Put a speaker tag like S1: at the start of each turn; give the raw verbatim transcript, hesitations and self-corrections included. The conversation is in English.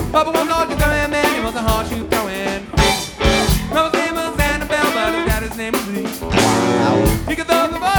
S1: Papa was not a gun man, he was a horseshoe throwing freak. Mama's name was Annabelle, but his daddy's name was Lee. He could throw the ball.